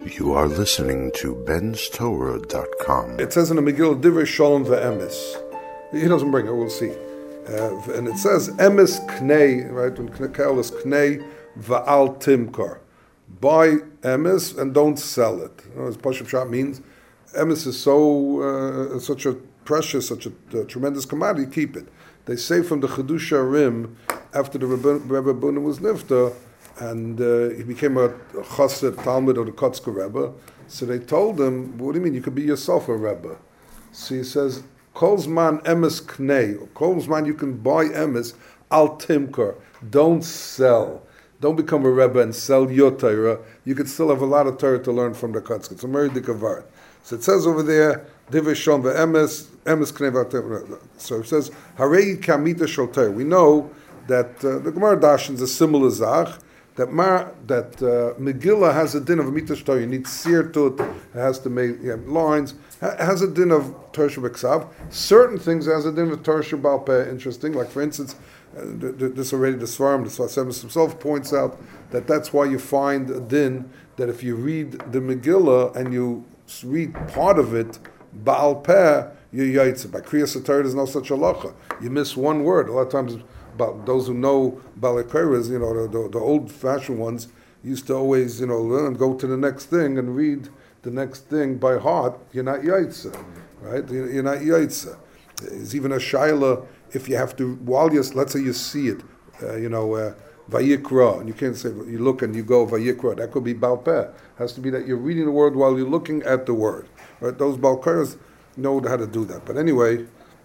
You are listening to benstorah.com. It says in the Megillah, Divrei Shalom ve'emes. He doesn't bring it, we'll see. And it says, emes knei, right? When Knekel is knei va'al timkar. Buy emes and don't sell it. You know, as Pashup Shah means, emes is so, such a precious, such a tremendous commodity, keep it. They say from the Chedusha Rim, after the Rebbe Buna was nifta, and he became a chassid Talmud of the Kotzker Rebbe. So they told him, what do you mean? You could be yourself a Rebbe. So he says, Kolzman emes knei. Kolzman you can buy emes, al timker. Don't sell. Don't become a Rebbe and sell your Torah. You could still have a lot of Torah to learn from the Kotzker. It's a very dikavar. So it says over there, Divrei Shalom ve'emes, emes knei v'al. So it says, Harei kamita shel Torah. We know that the Gemara Dashans a similar zach, that Megillah has a din of a mitash Torah. You need seer to it. It has to make lines. It has a din of Torah B'Ksav. Certain things has a din of Torah B'Al Peh. Interesting, like for instance, this already the Svarim, the Svarim himself points out that that's why you find a din that if you read the Megillah and you read part of it B'Al Peh, you're yaitze. By Kriyas Torah, there's no such halacha. You miss one word. A lot of times, about those who know Balakairas, the old-fashioned ones used to always, learn, go to the next thing and read the next thing by heart. You're not yaitze, right? You're not yaitze. There's even a shaila if you have to, let's say you see it, Vayikra, and you can't say, you look and you go Vayikra, that could be Baal Peh. It has to be that you're reading the word while you're looking at the word. Right? Those Balakairas know how to do that. But anyway,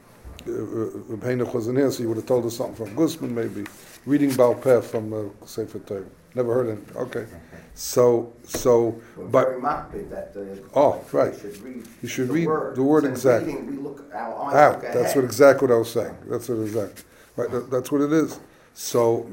Reb Heinrich wasn't here, so he would have told us something from Gusman, maybe. Reading Baal Peh from Sefer Torah. Never heard it. Okay. So, but right. You should read the word exactly. Out. That's exactly what I was saying. That's right. That's what it is. So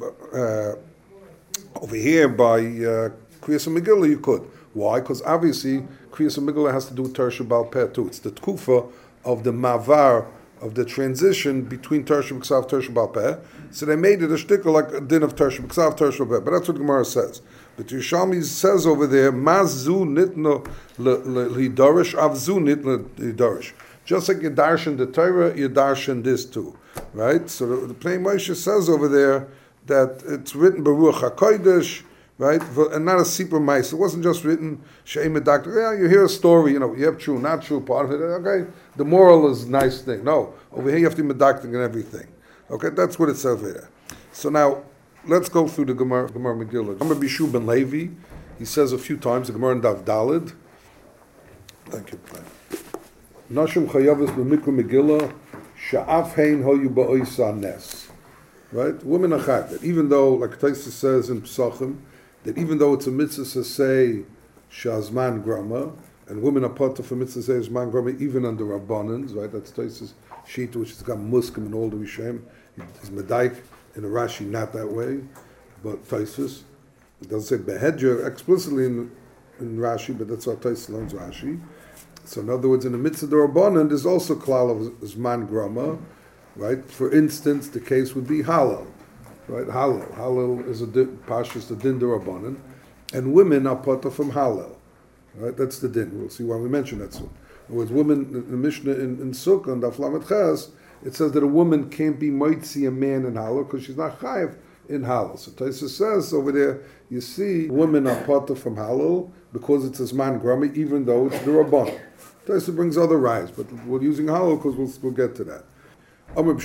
over here by Kriyas Megillah you could. Why? Because obviously Kriyas Megillah has to do with Torah Baal Peh too. It's the tkufa of the mavar, of the transition between Torah B'Ksav, Torah Baal Peh. So they made it a shtickle like a din of Torah B'Ksav, Torah Baal Peh. But that's what the Gemara says. But Yerushalmi says over there, Mazu nitno lidarish, avzu nitno lidarish. Just like you darshan the Torah, you darshan this too. Right? So the plain Moshe says over there that it's written Baruch HaKodesh, right? And not a Sipur Mais. It wasn't just written She'em Doctor. Yeah, you hear a story, you have true, not true part of it. Okay, the moral is a nice thing. No, over here you have to be medactic and everything. Okay, that's what it says here. So now let's go through the Gemara Megillah. Gemara Bishu ben Levi. He says a few times the Gemara in Dav Dalid. Thank you. Nashim Chayavas b'Mikra Megillah Sha'af Hein Hoyu Ba'oisa Nes. Right, women are chayav. Even though, like Taisa says in Pesachim, that even though it's a mitzvah to say Shazman Grama, and women are part of a mitzvah to say Shazman Grama even under Rabbanans, right? That's Taisa's sheet, which has got Muskim and all the Rishem. It's Medaik in a Rashi, not that way, but Taisa's. It doesn't say Behedja explicitly in Rashi, but that's how Taisa learns Rashi. So in other words, in the mitzvah of Rabbanan, there's also klal of Zman Grama, right? For instance, the case would be Halal. Right, Halal is a pashas the din d'Rabbanan, and women are pata from Halal. Right, that's the din. We'll see why we mention that soon. In other words, women, the Mishnah in Sukkah and Daf Lamed Ches, it says that a woman can't be moitzi a man in Halal because she's not chayiv in Halal. So Taisa says over there, you see, women are pata from Halal because it's a Zman Grama, even though it's the Rabbanan. Taisa brings other rayas, but we're using Halal because we'll get to that. They were in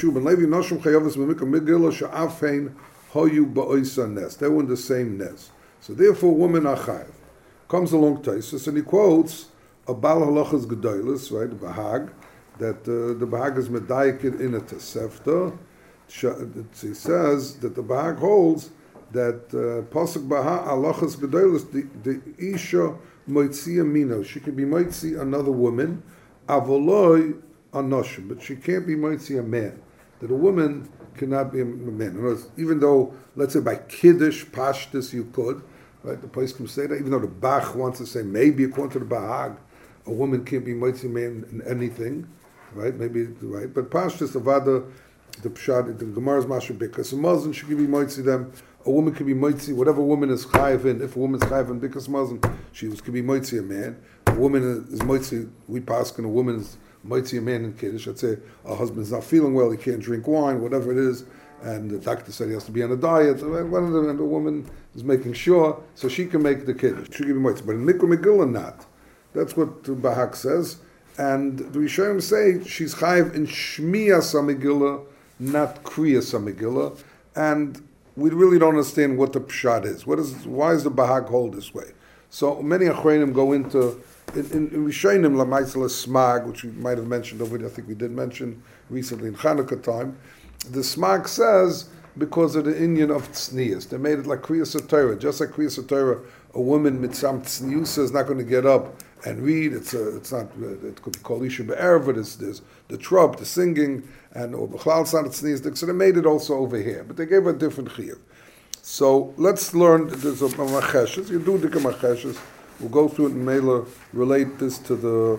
the same nes. So therefore, women are chayav. Comes along Taisus and he quotes a Bal Halachas Gedolos, right, the Bahag, that the Bahag is medayik in a Tosefta. He says that the Bahag holds that Pasuk Bahag Halachas Gedolos, the Isha Moitzia Mino, she can be Moitzi another woman, Avoloi Anoshim, but she can't be moitzi a man. That a woman cannot be a man. In other words, even though, let's say by Kiddush, Pashtus, you could, right? The place can say that, even though the Bach wants to say maybe according to the Bahag, a woman can't be moitzi a man in anything, right? Maybe, right? But Pashtus, the Vada, the Pshad, the Gemara's Masha Bikas, a Muslim, she can be moitzi them, A woman could be moitzi, whatever woman is chayiv in. If a woman is chayiv in bikas mazon, could be moitzi a man. A woman is moitzi, we pass and a woman is moitzi a man in kiddush. Let's say a husband's not feeling well, he can't drink wine, whatever it is, and the doctor said he has to be on a diet. One of them, and the woman is making sure, so she can make the kiddush. She can be moitzi, but in Mikra Megillah not. That's what the Bahak says. And the Rishonim say she's chayiv in Shmiyas HaMegillah, not Kriyas HaMegillah. And we really don't understand what the pshat is. Why is the Bahag hold this way? So many achreinim go into in Rishonim Lamaisel Smag, which we might have mentioned already. I think we did mention recently in Chanukah time. The Smag says because of the Indian of tznius, they made it like Kriyas HaTorah. Just like Kriyas HaTorah, a woman mitzam tzniusa is not going to get up and read. It's not. It could be called Isha Be'erev. There's the trub, the singing, and or B'chlal San Tznius. So they made it also over here, but they gave a different chiyuv. So let's learn. There's a macheshes. You do the macheshes. We'll go through it and Mela relate this to the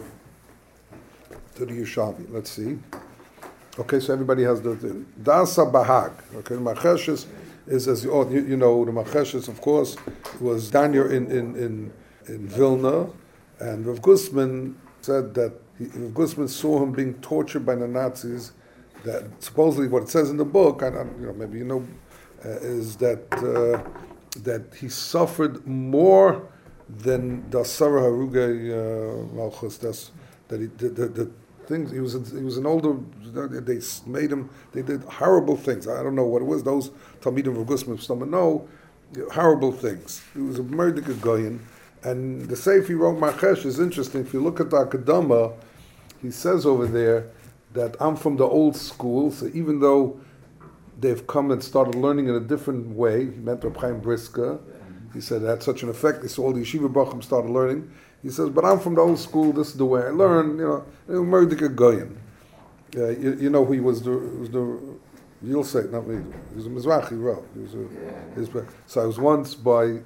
Yushavi. Let's see. Okay, so everybody has the thing. Dasa Bahag. Okay, macheshes is as you know the macheshes. Of course, was Daniel in Vilna. And Rav Guzman said that Rav Guzman saw him being tortured by the Nazis. That supposedly, what it says in the book, maybe is that he suffered more than the Sarah Haruge Malchus. That he the things he was an older. They made him. They did horrible things. I don't know what it was. Those Talmidim of Rav Guzman some know horrible things. He was a murderer goyin. And the Seif he wrote Machesh is interesting. If you look at the Akadama, he says over there that I'm from the old school, so even though they've come and started learning in a different way, he meant Reb Chaim Brisker, he said it had such an effect, they saw all the Yeshiva Bachim started learning. He says, but I'm from the old school, this is the way I learn, Merdika Goyen. You know who he was you'll say, not me, he was a Mizrahi, well. So I was once by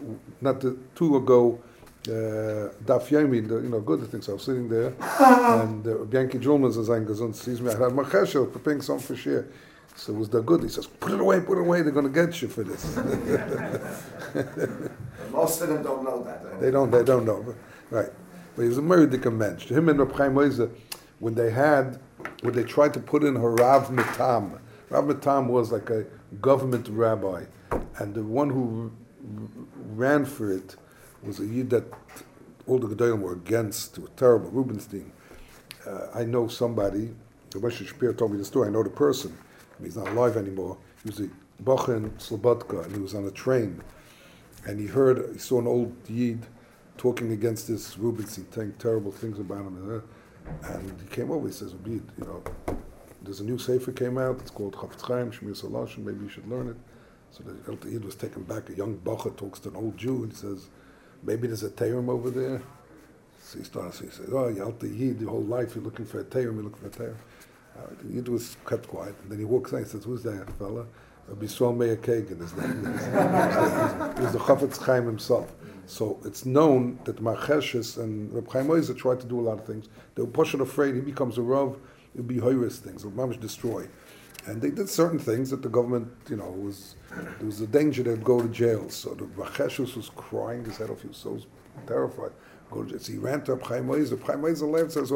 two ago, Daf Yomi, good things. I was sitting there, and Bianchi Julman is saying, "Gesund sees me. I had my cheshel preparing some for share." So it was the good. He says, "Put it away. They're going to get you for this." Most of them don't know that. They don't know, right? But he was a merdika mensch. Him and Reb Chaim Oizer, when they tried to put in her Rav Mitam. Rav Mitam was like a government rabbi, and the one who ran for it was a yid that all the Gedolim were against. It was terrible. Rubenstein. I know somebody. Moshe Shapir told me the story. I know the person. He's not alive anymore. He was a Bacha in Slobodka, and he was on a train, and he saw an old yid talking against this Rubenstein, saying terrible things about him, and he came over. He says, "Yid, there's a new sefer came out. It's called Chafetz Chaim Shmir Salash, and maybe you should learn it." So the Elder Yid was taken back. A young Bacha talks to an old Jew and he says, maybe there's a Teirim over there. So he says, oh, Elder Yid, your whole life you're looking for a Teirim, you're looking for a Teirim. The Yid was kept quiet. And then he walks in and says, who's that fella? Bishol Meir Kagan, his name. He was the Chafetz Chaim himself. So it's known that Marcheshes and Reb Chaim Oizer tried to do a lot of things. They were pushing afraid he becomes a Rav, it would be Hoyris things, it would mamish destroy. And they did certain things that the government, there was a danger they'd go to jail. So the Marcheshes was crying his head off, he was so terrified. Go to jail. So he ran to Reb Chaim Oizer. Reb Chaim Oizer laughed, says,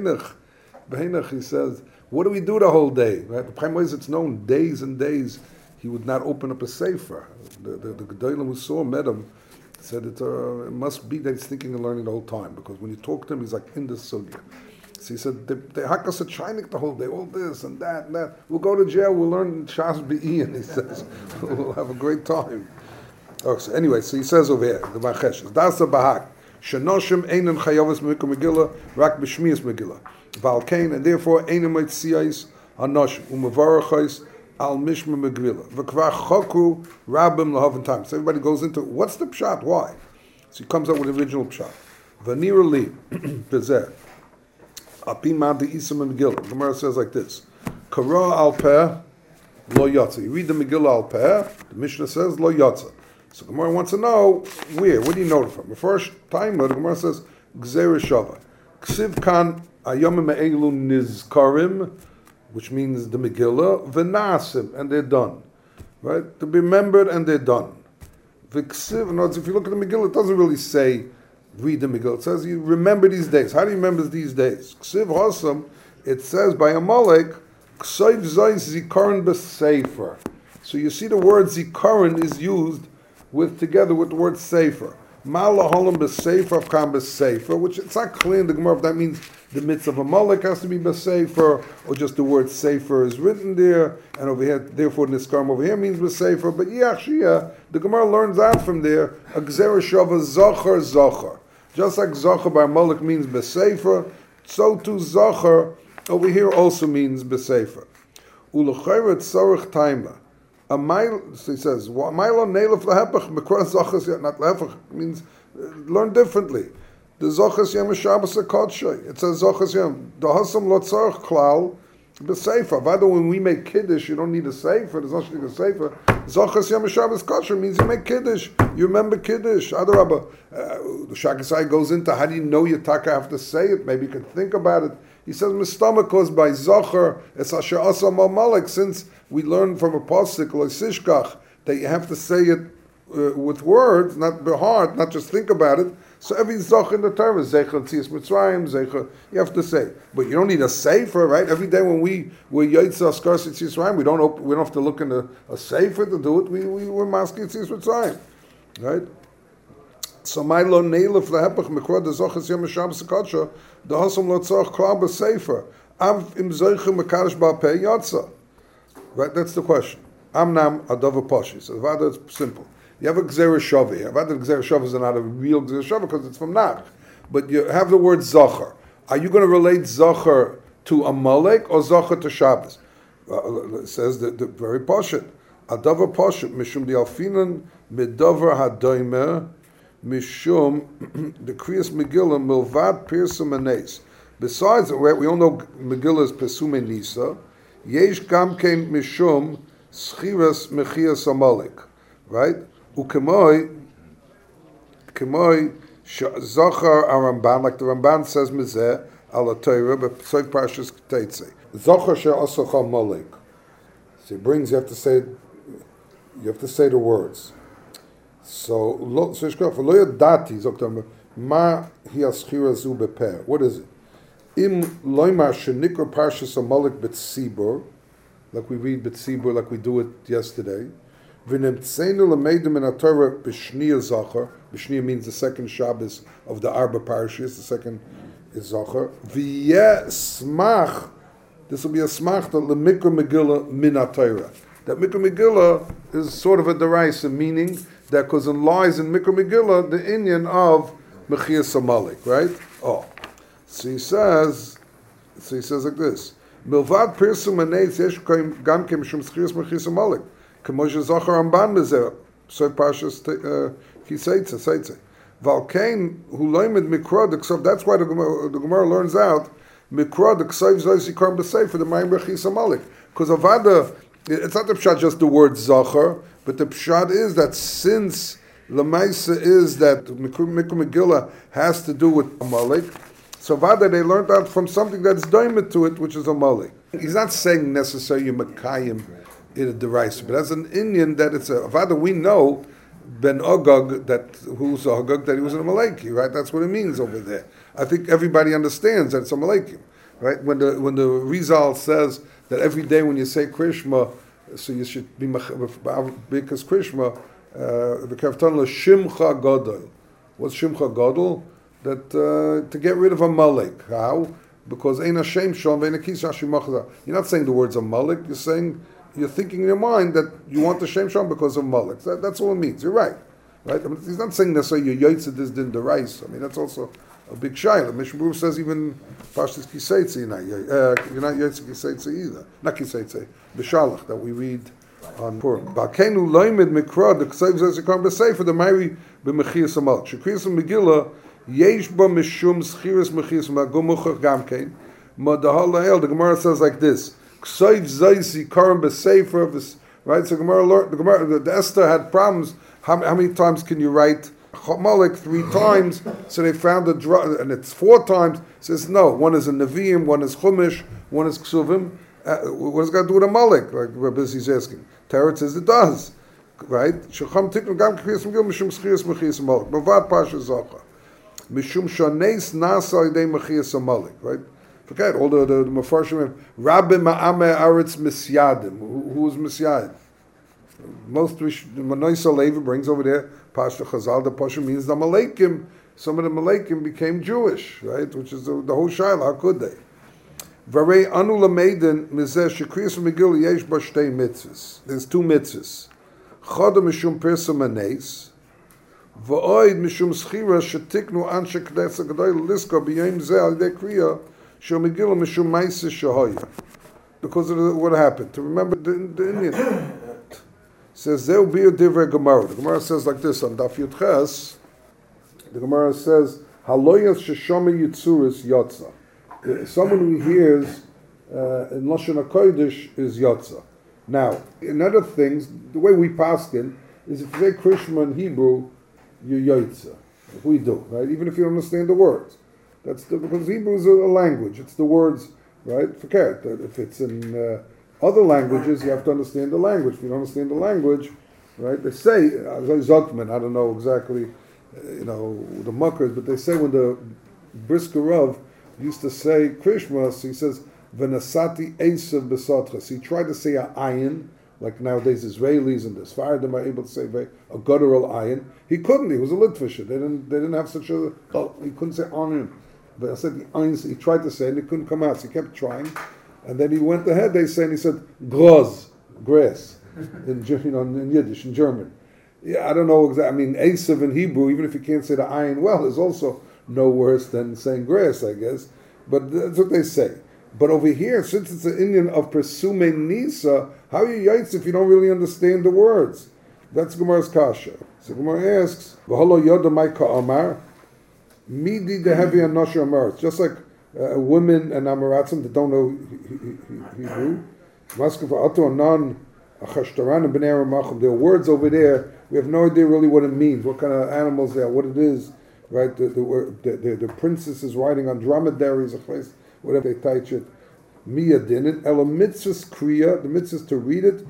Behinach, he says, what do we do the whole day? Right? Reb Chaim Oizer, it's known, days and days, he would not open up a sefer. The Gedolim who saw him, met him, said it must be that he's thinking and learning the whole time, because when you talk to him, he's like in the sugya. So he said, they hack us a chinik the whole day, all this and that and that. We'll go to jail, we'll learn Shas B'Iyan, he says. We'll have a great time. Okay, so anyway, so he says over here, the Marcheshes, Dasa Bahak, Shenoshim Einan Chayavas Mikra Megillah, Rak B'Shmias Megillah, Valkain, and therefore Einan Mitziyais Hanoshim, Umavarachais, Al Mishma Megillah, V'kvar Chokru Rabim Lahavin Time. So everybody goes into, what's the pshat, why? So he comes up with the original pshat. Vanira Li, Bezer, Apimad the Isam Megillah. The Gemara says like this: Kara al Peh Lo Yatza. You read the Megillah al Peh. The Mishnah says Lo Yatza. So the Gemara wants to know where. Where do you know it from? The first time the Gemara says Gzeir Shava. Ksiv Kan Ayom Me'elu Nizkarim, which means the Megillah V'Nasim, and they're done. right? To be remembered and they're done. V'ksiv, in other words, if you look at the Megillah, it doesn't really say read the Megillah. It says you remember these days. How do you remember these days? Ksiv Hosam, it says by Amalek, Ksiv Zayis Zikaron B'Sefer. So you see the word Zikaron is used together with the word Sefer. Ma'ala Holam B'Sefer, Kam B'Sefer, which it's not clear in the Gemara if that means the mitzvah of Amalek has to be B'Sefer, or just the word Sefer is written there, and over here, therefore Niskarim over here means B'Sefer. But Yachshia, the Gemara learns out from there, a Gzera Shava Zachar Zachar. Just like Zachar by Amalek means B'Sefer, so too Zachar over here also means B'Sefer. Ulachayra Tzarech Taima. So he says, "Ma'ilo neilef lahepach mekras zachas not lahepach means learn differently." The zachas yom Shabbos hakodshay. It says zachas yom dahasam lo tzarich klal b'sefer. Vado when we make kiddush, you don't need a sefer. There's not a sefer. Zachas yom Shabbos kosher means you make kiddush. You remember kiddush. Adarabba. The Shagasai goes into how do you know your taka have to say it? Maybe you can think about it. He says, "Mistama caused by Zachar es asher asam Amalek." Since we learn from a pasuk like Sishkach that you have to say it with words, not by heart, not just think about it. So every Zachar in the Torah is Zecher Tzias Mitzrayim, Zecher. You have to say, but you don't need a sefer, right? Every day when we're Yotze Askar Tzias Mitzrayim, we don't have to look in a sefer to do it. We're Maski Tzias Mitzrayim, right? So my lo neilef lahepach mikrod the zochas yom Shabbos kadsha the hasam lo tzarich klal b'sefer av im zoichem mekadosh ba'pei yatsa. Right, that's the question. Amnam adava pashi. So vada it's simple. You have a gzera shavi. Vada gzera shavi is not a real gzera shavi because it's from Nach. But you have the word zachar. Are you going to relate zachar to Amalek or zachar to Shabbos? It says the very pashit. Adava pashit mishum di alfinan midavar hadoimer. Mishum, the Kriyas Megillah, Milvad Pirsum Anes. Besides, we all know Megillah is Pesum Nisa. Yesh Gamkein Mishum Schiras Mechias Amalek. Right? Ukemoi Zachar Aramban, like the Ramban says Mizeh, Ala Torah, but Psoik Parshas Teitze. Zachar She'asach Amalek. So he brings, you have to say the words. So lo yadati zoktam ma hi aschira zu beper. What is it? Im loymar shenikra parshas Amalek betzibur, like we read betzibur, like we do it yesterday. V'nemtzeinu lemeidim in Torah b'shniya zachar. B'shniya means the second Shabbos of the Arba parshas. The second is zachar. V'yeh smach. This will be a smach to lemikra Megillah min Torah. That Mikra Megillah is sort of a derisive meaning that because it lies in Mikra Megillah the inyan of Mechias Amalek, right? Oh, so he says like this: Milvad Pirsum Aneis Yesh Gam Kem Shum Schiras Mechias Amalek K'moshe Zachar Ramban Bezer So Parshas Kiseitze Valkein Hu Loimed Mikra D'Ksav. That's why the Gemara learns out Mikra D'Ksav Zayis Yikarim B'Sefer the Mayim Mechias Amalek, because Avada. It's not the pshat just the word zachar, but the pshat is that since Lamaisa is that Mikra Megillah has to do with Amalek, so Vada they learned out from something that's doimet to it, which is Amalek. He's not saying necessarily Makayim in a derisive, but as an Indian that it's a Vada we know Ben Ogog who's a Ogog that he was an Amaleki, right? That's what it means over there. I think everybody understands that it's Amalekim, right? When the Rizal says that every day when you say Krishma, so you should be because Krishma, the Kavtan Shimcha Gadol. What's Shimcha Gadol? That to get rid of Amalek. How? Because Ein Hashem Shalom Ve'Ein Akis Hashem Machzah. You're not saying the words Amalek. You're thinking in your mind that you want the Shem Shalom because of Amalek. That's all it means. You're right. Right? I mean, he's not saying necessarily you're Yotzed this din the rice. I mean, that's also a big shayla. Mishnah Berurah says even Parshas Kiseitze, you're not Yotze Kiseitze either. Not Kiseitze, B'Shalach that we read on Purim. Ba'keinu loimed mikra the K'sayv Zez Yikam B'Sefer the Mayri b'Mechias Amalek. Shekriyas Megillah yesh ba mishum schiras Mechias Amalek gumuchach gamkein. Madahal lahel. The Gemara says like this: K'sayv Zez Yikam B'Sefer. Right. So the Esther had problems. How many times can you write Amalek 3 times? So they found and it's 4 times. Says no. One is a Nevi'im, one is Chumash, one is Ksuvim. What does it got to do with Amalek? Like Rabbi is asking. Teretz says it does. Right? Shecham tiknu gam kriyas megillah mishum schiyas mechias amalek. Bavad Parsha Zocha. Mishum shaneis nasa idei mechias amalek. Right? Forget all the Mefarshim. Rabbi Ma'ameh Aretz Misyadim. Who was Misyadim? Most Manoisa Levi brings over there Pashto Chazal. The Pasha means the Malakim. Some of the Malakim became Jewish, right? Which is the whole Shaila. How could they? Varei anu lameiden mizeh shekriyas megillah yesh ba shtei mitzvahs. There's two mitzvahs. Chada mishum pirsa maneis, va'oid mishum schira shetiknu anshe knesset gadol liska b'yom zeh al yedei kriya shel megillah mishum ma'aseh shehoya. Because of what happened. To remember the Indian. Says zeu bir divrei Gemara. The Gemara says like this on Daf Yud Ches. The Gemara says haloyas sheshama yitzuris yotza. Someone who hears in Lashon HaKodesh is Yotza. Now, in other things, the way we paskin is if you say Krishma in Hebrew, you're Yotza. If we do, right? Even if you don't understand the words. Because Hebrew is a language. It's the words, right? Forget that if it's in other languages, you have to understand the language. If you don't understand the language, right? They say, Zotman, I don't know exactly, the muckers, but they say when the Briskerov used to say Krishma, so he says, Venasati Esav Besotcha. So he tried to say a ayin, like nowadays Israelis and the Sfaradim are able to say a guttural ayin. He couldn't, he was a Litvisher. They didn't have such a, he couldn't say ayin. But I said the ayin, he tried to say it and it couldn't come out, so he kept trying. And then he went ahead, they say, and he said, groz, grass, in Yiddish, in German. Yeah, I don't know exactly, I mean, Esav in Hebrew, even if you can't say the ayin well, is also no worse than saying grass, I guess. But that's what they say. But over here, since it's an Indian of Persume Nisa, how are you yaitz if you don't really understand the words? That's Gemara's kasha. So Gemara asks, V'holo yoda maika amar, midi dehevi anosha amar. Just like women and amaratzim that don't know Hebrew. Maskav atu anan achashtaran and b'nei ramachim. There are words over there, we have no idea really what it means, what kind of animals they are, what it is. Right, the princess is riding on dromedaries, whatever they touch it. Mia dinin ela mitzvahs kriya. The mitzvahs to read it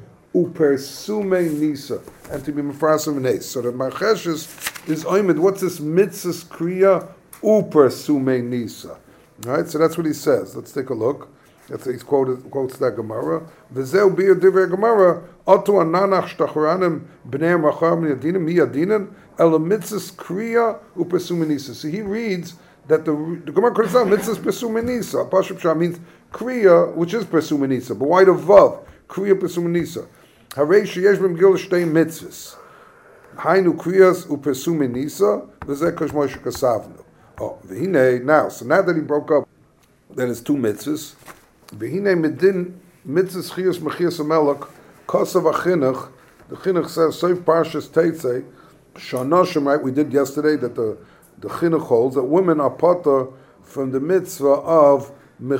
upersume nisa and to be mefrasim nes. So the marcheshes is oimid. What's this mitzvahs kriya upersume nisa? Right, so that's what he says. Let's take a look. That's he quotes that Gemara. V'zeu bir divrei Gemara atu ananach shtachranim bnei machar miyadinim miyadinim ela mitzvahs kriya upersumenisa. So he reads that the Gemara could say mitzvahs persumenisa. Pashup Shah means kriya, which is persumenisa. But why the vav kriya persumenisa? Harei sheyesh b'megillah shtei mitzvahs. Hainu kriyas upersumenisa v'zeh kashmoy shekasavnu. Oh, v'hinei now. So now that he broke up, then it's two mitzvahs. V'hinei medin mitzvahs chiyus mechias amelach kosav achinuch. The chinuch says soif parshas teitzei shanoshim. Right, we did yesterday that the chinuch holds that women are potter from the mitzvah of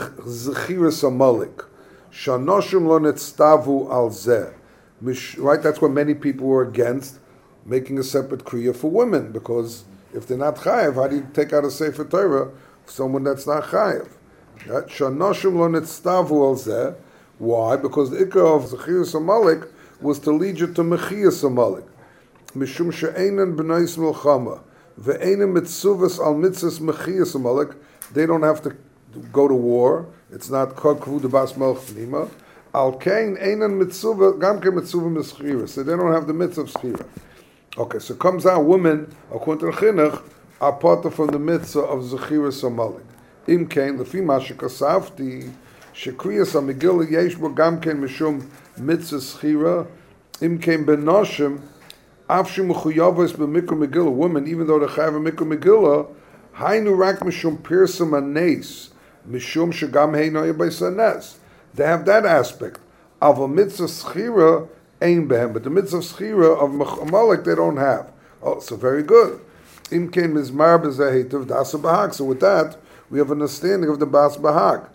zechiras amalek. Shanoshim lo netztavu al zeh. Right, that's what many people were against making a separate kriya for women, because if they're not chayav, how do you take out a sefer Torah for someone that's not chayav? Shanoshim lo netztavu al zeh. Why? Because the ikar of zechiras amalek was to lead you to mechias amalek. Mishum she'einen b'nais milchama ve'einen mitzuvas al mitzvahs mechias amalek. They don't have to go to war. It's not kavud bas melch nima. Al kain einen mitzvah gam ke mitzvah meschira. So they don't have the mitzvah of schira. Okay, so comes out women according to the chinuch are part from the mitzvah of zechiras amalek. Im kain lefi ma shekasavti shekriyas amegillah yesh bo gam kain mishum mitzvah schira. Im kain benoshim afshim mechuyavos b'mikra megillah. Women, even though they have a mikra megillah, hainu rak mishum pirsum anes mishum shegam heinoy b'sanes. They have that aspect of a mitzvah schira ain behem, but the mitzvah schira of amalek they don't have. Oh, so very good. Im kain mizmar b'zehitav dasa bahag. So with that, we have an understanding of the bas bahag.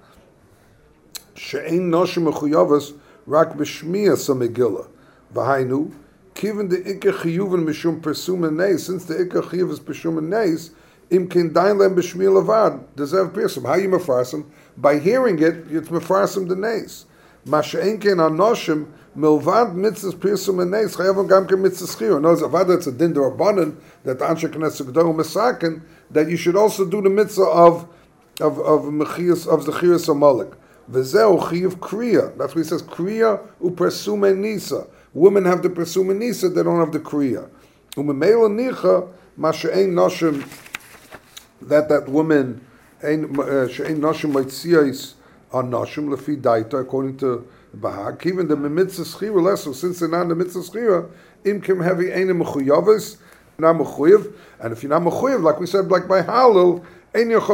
She'ein noshim mechuyavos rak b'shmiyas amegillah v'hainu. Given the ikar chiyuv mishum persum neis, since the ikar chiyuv is persum neis, im ken dain lem b'shmi levad deserve persum. How you mefarsim? By hearing it, it's mefarsim the neis. Masha'enken anoshim milvad mitzvahs pirsum enes chayavim gam ke mitzvahs chiyur. No, it's a din d'Rabbanan that the Anshe Knesset Gedol Mesaken that you should also do the mitzvah of mechias of zechiras amalek. V'zeu chiyuv kriya. That's what he says. Kriya upersume nisa. Women have the persume nisa. They don't have the kriya. Umemela nicha masha'en noshim that woman she'en noshim mitziyos on noshim lefi daita according to Bahag. Even the mitzvah schira lesser since they're not in the mitzvah schira imkim heavy ain't mechuyavis not mechuyav, and if you're not mechuyav like we said like by halal. That's the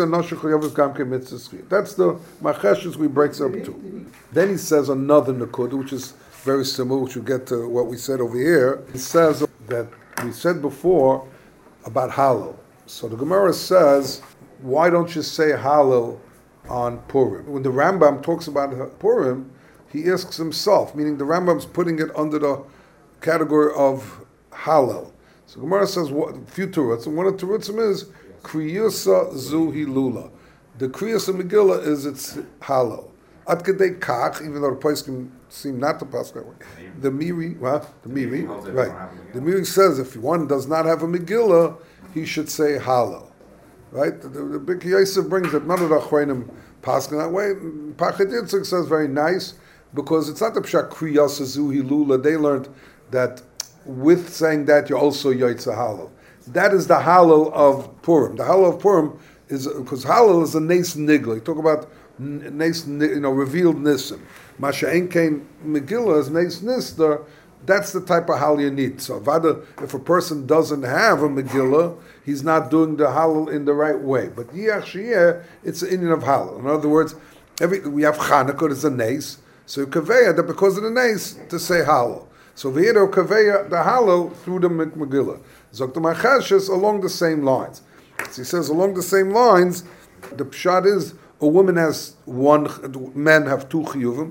macheshes we breaks up to. Then he says another nakud, which is very similar, which we get to what we said over here. He says that we said before about halal. So the Gemara says, why don't you say halal on Purim? When the Rambam talks about Purim, he asks himself, meaning the Rambam's putting it under the category of halal. So Gemara says, what few terutzim. One of the terutzim is Kriyusa zu hilula. The Kriyusa Megillah is its halal. Ad kedei kach, even though the place can seem not to pass that way. The Miri, right? The Miri says if one does not have a Megillah, he should say halal. Right? The Big Yosef brings that none of the Achronim pass that way. Pachad Yitzchak says very nice because it's not the pshat Kriyusa zu hilula. They learned that with saying that you're also Yaitza halal. That is the halal of Purim. The halal of Purim is because halal is a nes nigla. You talk about nes, revealed nisim. Masha'en kein Megillah is nes nistar. That's the type of halal you need. So if a person doesn't have a Megillah, he's not doing the halal in the right way. But Yiach Shiyeh, it's an Indian of halal. In other words, we have Chanukah, it's a nes. So you kaveya that because of the nes to say halal. So v'yedo kaveya the halal through the Megillah. Zokta Machashes along the same lines. So he says along the same lines, the pshat is a woman has one, men have two chiyuvim.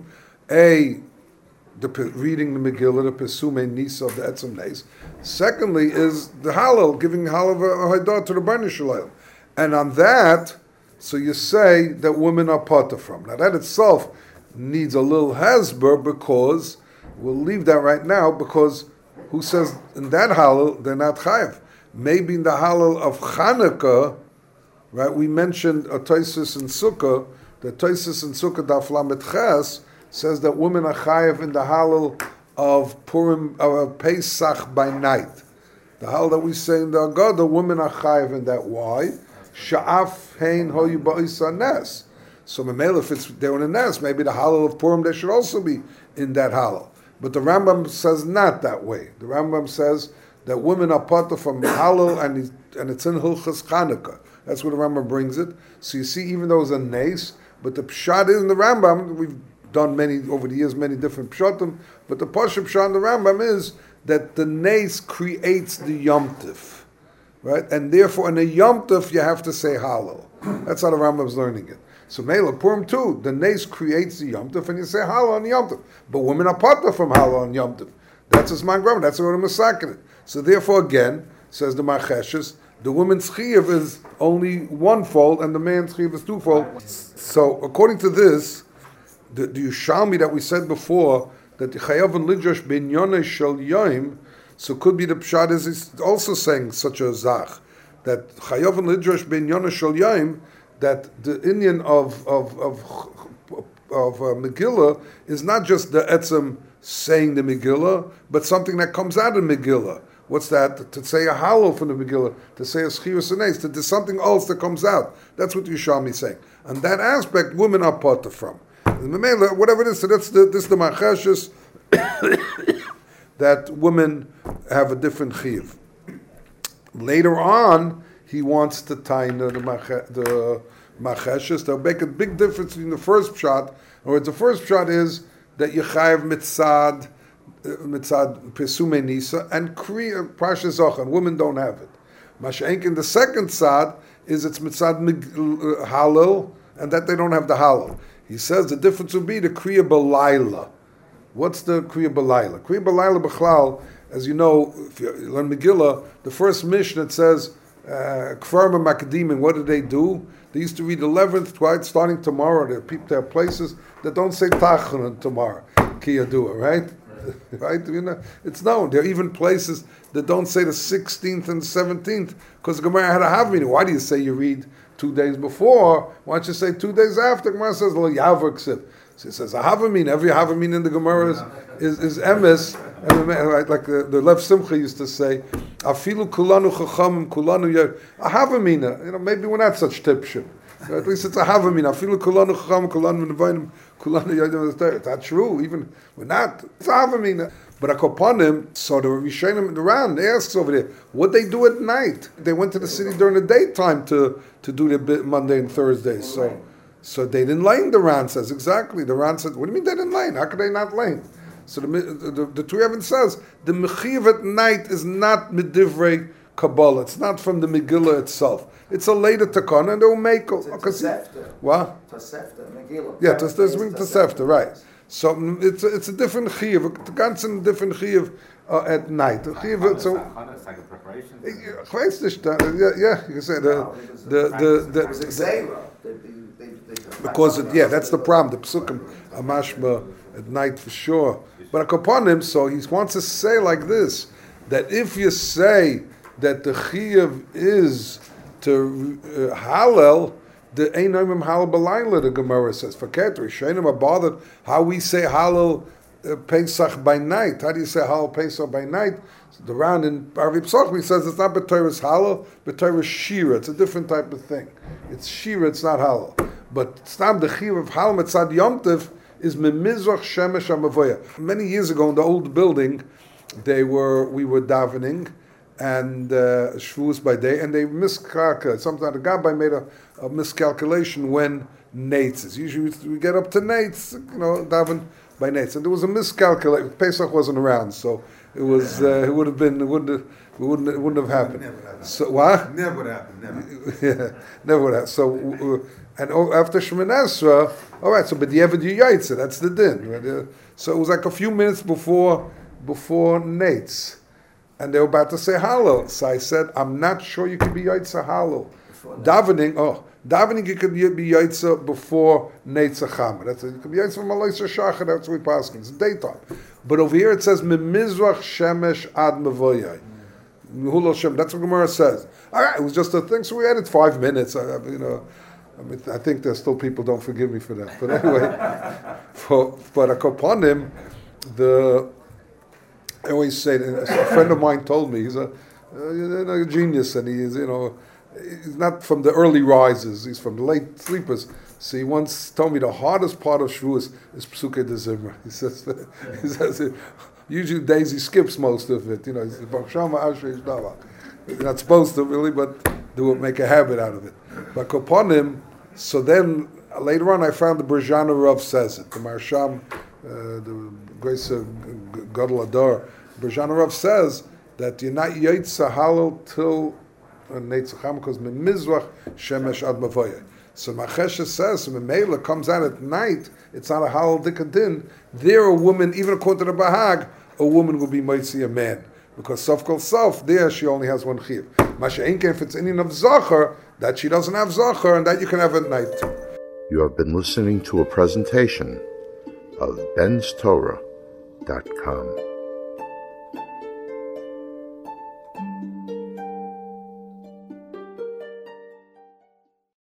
Reading the Megillah, the Pesume Nisa of the Etzem Nes. Secondly is the halal, giving halal of a haidah to the Bnei Shalom. And on that, so you say that women are potter from. Now that itself needs a little hasber because, we'll leave that right now because who says in that halal they're not chayav? Maybe in the halal of Chanukah, right? We mentioned a Tosfos in Sukkah. The Tosfos in Sukkah Daf Lamed Ches says that women are chayav in the halal of Purim, of Pesach by night. The halal that we say in the Agada, women are chayav in that. Why? Sha'af hein hoyu ba'isa nes. So Memel, if they're in a nes, maybe the halal of Purim they should also be in that halal. But the Rambam says not that way. The Rambam says that women are potter from halal and it's in Hilchas Chanukah. That's where the Rambam brings it. So you see, even though it's a nes, but the pshat is in the Rambam. We've done over the years many different pshatim, but the Pashup pshat in the Rambam is that the nes creates the Yom Tif, right? And therefore in a Yom Tif you have to say halal. That's how the Rambam's learning it. So Mela Purim too, the nes creates the Yom Tov, and you say halal on Yom Tov. But women are potter from halal on Yom Tov. That's his man grammar. That's what I'm masakin. So therefore, again, says the Macheshes, the woman's chiyuv is only one fold, and the man's chiyuv is twofold. So according to this, the Yushalmi that we said before that the chayav and lidrash ben yonei shel yoim, so could be the pshat is also saying such a zach that chayav and lidrash ben yonei shel yoim. That the Indian of Megillah is not just the etzem saying the Megillah, but something that comes out of Megillah. What's that? To say a halal from the Megillah, to say a schirus anes, to there's something else that comes out. That's what Yushalmi is saying. And that aspect, women are potter from. Whatever it is, so this is the machashes that women have a different chiyuv. Later on, he wants to tie the macheshes. They'll make a big difference between the first pshat. In other words, the first pshat is that you chayav mitzad pesume nisa and kriya prasha zocha. Women don't have it. Masha'enkin, the second tzad is it's mitzad halal, and that they don't have the halal. He says the difference would be the kriya balayla. What's the kriya balayla? Kriya balayla b'chlal, as you know, if you learn Megillah, the first Mishnah it says Kfarma Makadimin, what do? They used to read 11th, right? Starting tomorrow. There are places that don't say Tachanun tomorrow. Kiyadua, right? Right? You know, it's known. There are even places that don't say the 16th and 17th because Gemara had a Havamina. Why do you say you read 2 days before? Why don't you say 2 days after? Gemara says, Lo Yavak Siv. So it says a Havamina. Every Havamina in the Gemara is emes. Right? Like the Lev Simcha used to say, Afilu kulanu chachamim kulanu yer. A Havamina. You know, maybe we're not such tipshim. At least it's a Havamina. Afilu kulanu chachamim kulanu nevanim kulanu yer. It's not true. Even we're not. It's a Havamina. But Akopanim, so the Rishonim around, they asked over there, what they do at night? They went to the city during the daytime to do their Monday and Thursday. So they didn't lane, the Ran says. Exactly. The Ran said, what do you mean they didn't lane? How could they not lane? So the Turei says, the Mechiv at night is not Medivrei Kabbalah. It's not from the Megillah itself. It's a later Takana, and they will make... What? Tosefta, Megillah. Yeah, Tosefta, right. So it's a different chiyuv, a ganzen different chiyuv at night. Chiyuv, so it's like a preparation. Yeah, you can say because that's the problem. The psukim are mashma at night for sure. But upon him, so he wants to say like this: that if you say that the chiyuv is to halal. The Einoimim Halal B'Layla, the Gemara says. For Ketri, Shainim are bothered how we say Halal Pesach by night. How do you say Halal Pesach by night? So the round in Arvi Pesach says it's not B'Torah's Halal, B'Torah's Shira. It's a different type of thing. It's Shira, it's not Halal. But Stam the Chiv of Halal Metzad Yom Tov is Memizrach Shemesh HaMavoya. Many years ago in the old building, we were davening, and Shavuos by day, and they miscalculated. Sometimes the Gabbai made a miscalculation when Nates is. Usually we get up to Nates, daven by Nates, and there was a miscalculation. Pesach wasn't around, so it was. It wouldn't have happened. Never happened. So what? Never would happen. Never. Yeah, never would happen. So and after Shemoneh Esrei, all right. So but the Eved Yaitze, that's the din. Right? So it was like a few minutes before Nates. And they were about to say Hallel. So I said, I'm not sure you can be Yaitza Hallel. Davening you could be Yaitza before Neitza Chama. That's it. You could be Yaitza from Malaysia Shachar, that's what we pass. It's daytime. But over here it says, Memizrach Shemesh Ad Mevoyai. That's what Gemara says. All right, it was just a thing, so we added 5 minutes. I think there's still people don't forgive me for that. But anyway, but upon him, I always say, a friend of mine told me, he's a genius, and he's not from the early risers, he's from the late sleepers. So he once told me the hardest part of Shavuos is Psukei de Zimra. He says usually days he skips most of it. He's not supposed to really, but make a habit out of it. But upon him, so then later on I found the Berjana Rav says it, the Marsham, the Grace Gadol Adar, Berjana Rav says that you're not Yaitza Halal till Neitza Chama because Memizrach Shemesh Ad Mavoya. So Machesha says, Memela comes out at night, it's not a Halal Dikadin. There a woman, even according to the Bahag, a woman will be Moitzi a man. Because Sof Kol Sof, there she only has one Chiv. Masha Enke, if it's Indian of Zachar, that she doesn't have Zachar, and that you can have at night. You have been listening to a presentation of benstorah.com.